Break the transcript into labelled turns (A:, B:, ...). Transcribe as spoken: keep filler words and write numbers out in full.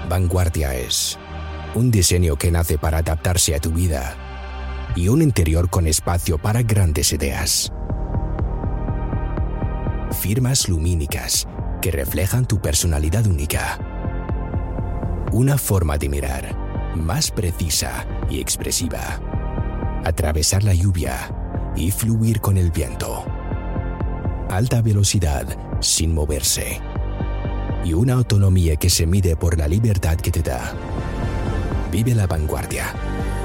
A: Vanguardia es un diseño que nace para adaptarse a tu vida y un interior con espacio para grandes ideas. Firmas lumínicas que reflejan tu personalidad única. Una forma de mirar más precisa y expresiva. Atravesar la lluvia y fluir con el viento. Alta velocidad sin moverse. Y una autonomía que se mide por la libertad que te da. Vive la vanguardia.